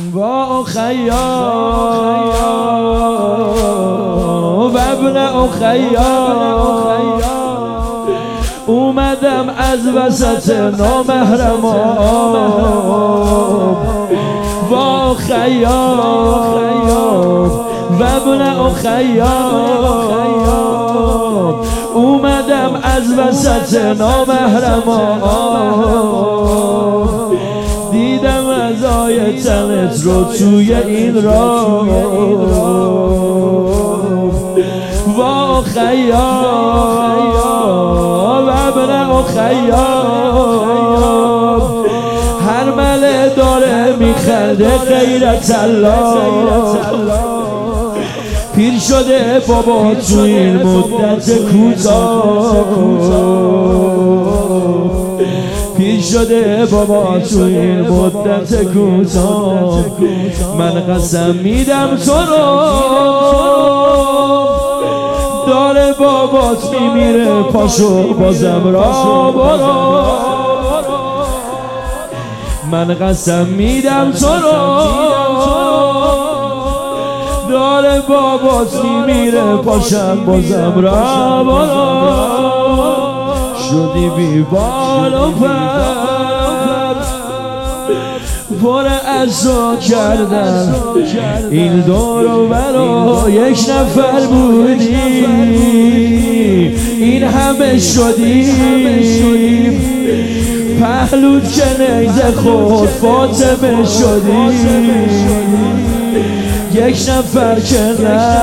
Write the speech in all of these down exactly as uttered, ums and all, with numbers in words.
با خیام و ابن خیام اومدم از وسط نامحرمان با خیام و ابن خیام اومدم از وسط نامحرمان دیدم ازای تنت رو توی این راه با خیام و ابن خیام هر مله داره میخنده غیرت الله پیر شده بابا تو این مدت کوتاه پیر شده بابا تو این مدت کوتاه من قسم میدم تو رو داره بابات میمیره پاشو بازم را برو من قسم میدم تو رو داره بابات میمیره پاشم بازم را برو شدی بی بال و پر پر عزا کردن این دور و برا یک نفر بودی این همه شدیم پهلود که نیزه خود فاطمه شدی یک نفر که نه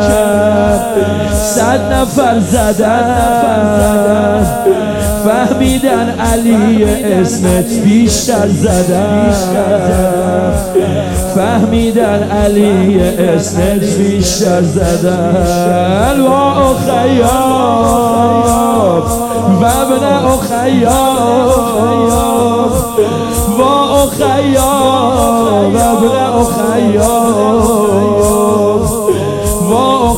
صد نفر زدن فهمیدن علی اسمت بیشتر زدن فهمیدن علی اسمت بیشتر زدن و خیام و ابن خیام و خیام و ابن خیام و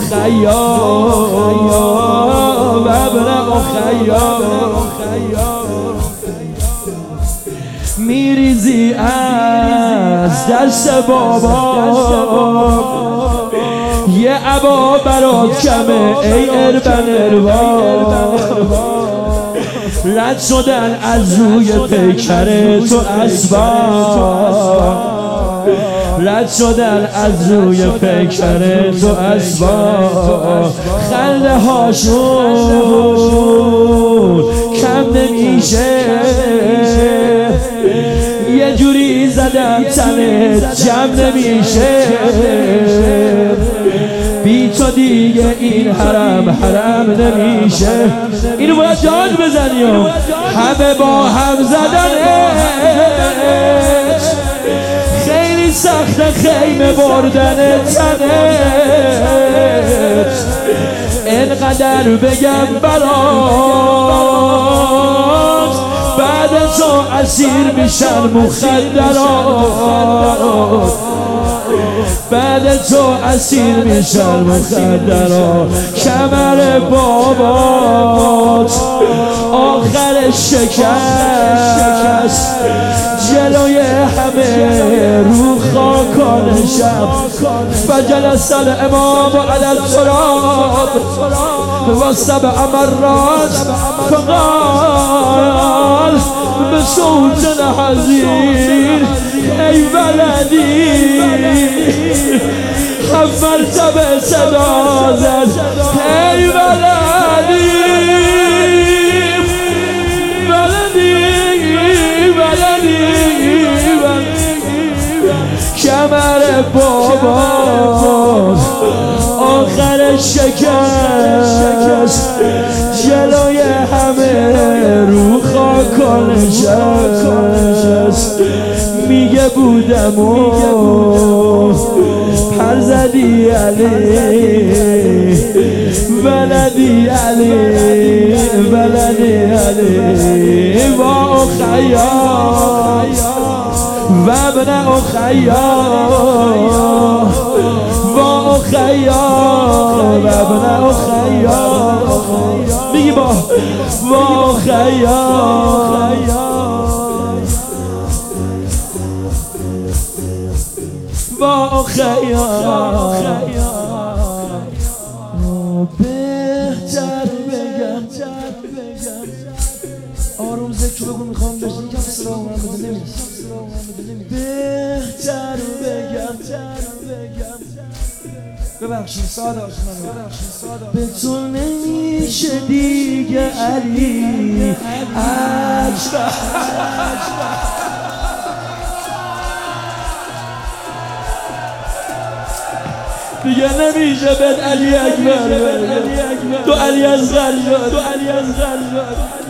خیام و ابن خیام میریزی از دست بابا یه عبا برات کمه ای اربن اربا رد شدن از روی پیکر تو اسبا رد شدن از روی پیکر تو اسبا خنده هاشون کم نمیشه یه جوری زدن تنت جمع نمیشه بی تو دیگه این حرم حرم نمیشه اینو باید جان بزنیم همه با هم زدنش خیلی سخت خیمه بردن تنت اینقدر بگم برات بعد تو اسیر میشن مخدرات بعد تو اسیر میشن مخدرات کمر بابات آخر شکست جلوی همه رو خاکانشم فجلس الامام علی التراب و سبع مرات فقال بصوت حزين ای ولدی خفرت به صدا زد ای ولدی ولدی ولدی کمر بابا آخر شکست جلوی همه رو خاکان نشست میگه بودم و پر زدی علی ولدی علی ولدی علی با خیام و ابن خیام و خیام و ابن خیام میگی با و خیام با خیال بهتر بگم آروم ذکر بگو میخوام بشین کم سرا من بده نمیست بهتر بگم ببخشید ساده من به تو نمیشه دیگه علی اکبر دیگه نمیشه بد علی اکبر تو علی اصغر شد تو علی اصغر شد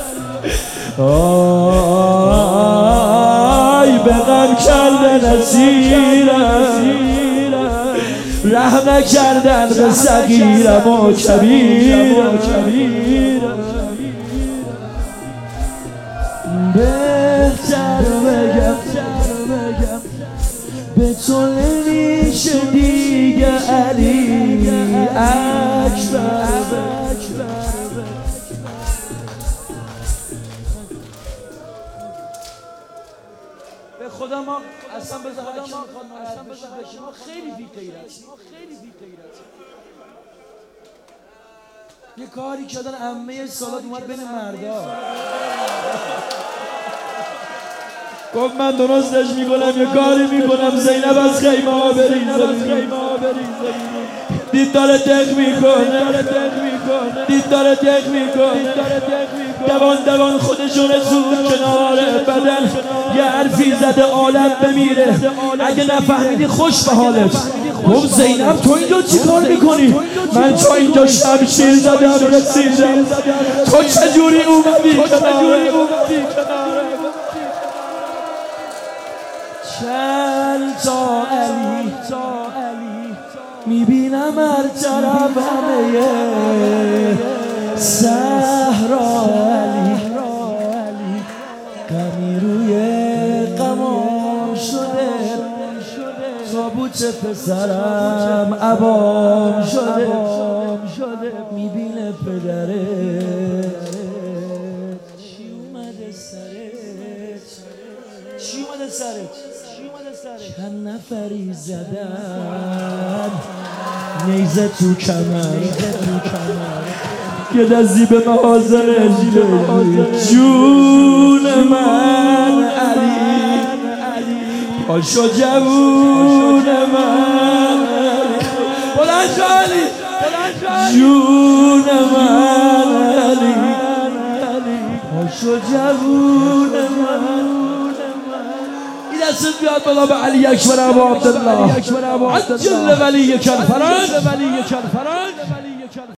آی به غم کردن اسیرم رحم نکردن به صغیرم و کبیرم بهتر بگم به تو نمیشه دیگه علی اکبر به خدا ما اصلا بذار هرکی میخواد اصلا بذار هرکی ما خیلی بی غیرتیم ما خیلی بی غیرتیم یه کاری کردن عمه سالات اومد بین مردا گفت من درستش میکنم یه کاری میکنم زینب از خیمه ها بریزه دید داره دق میکنه دید داره دق میکنه دوان دوان خودشون زود کنار بدن یه حرفی زده عالم بمیره اگه نفهمیدی خوش به حالت گفت زینب تو اینجا چی کار میکنی؟ من تو اینجا شمشیر زدم رسیدم تو چجوری اومدی کناره چند تا علی میبینم هر طرف همه صحرا علی غمی روی غمام شده تابوت پسرم عبام شده میبینه پدرت چی اومده سرت چی اومده سرت چند نفری زدن نیزه تو کمر یه دستی به محاضر جون من علی پاشو جون من بلند شو علی جون من علی پاشو جون من دست بیاد بلا به علی اکبر ابو عبدالله عجل ولی کن فرج